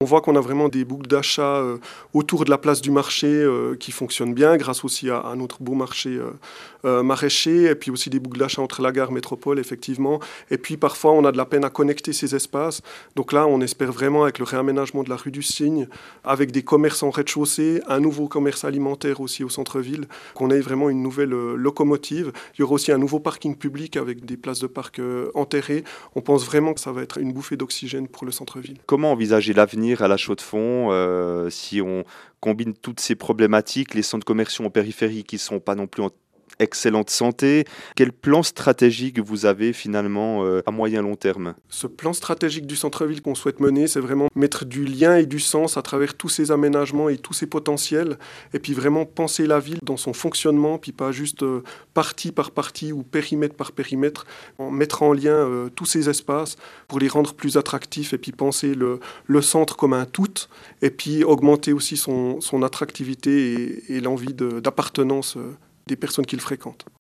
On voit qu'on a vraiment des boucles d'achat autour de la place du marché qui fonctionnent bien, grâce aussi à notre beau marché maraîcher, et puis aussi des boucles d'achat entre la gare métropole, effectivement. Et puis parfois, on a de la peine à connecter ces espaces. Donc là, on espère vraiment, avec le réaménagement de la rue du Cygne, avec des commerces en rez-de-chaussée, un nouveau commerce alimentaire aussi au centre-ville, qu'on ait vraiment une nouvelle locomotive. Il y aura aussi un nouveau parking public avec des places de parc enterrées. On pense vraiment que ça va être une bouffée d'oxygène pour le centre-ville. Comment envisager l'avenir à La Chaux-de-Fonds si on combine toutes ces problématiques, les centres commerciaux en périphérie qui ne sont pas non plus en excellente santé? Quel plan stratégique vous avez finalement à moyen long terme? Ce plan stratégique du centre-ville qu'on souhaite mener, c'est vraiment mettre du lien et du sens à travers tous ces aménagements et tous ces potentiels, et puis vraiment penser la ville dans son fonctionnement, puis pas juste partie par partie ou périmètre par périmètre, mettre en lien tous ces espaces pour les rendre plus attractifs, et puis penser le centre comme un tout, et puis augmenter aussi son attractivité et l'envie d'appartenance des personnes qui le fréquentent.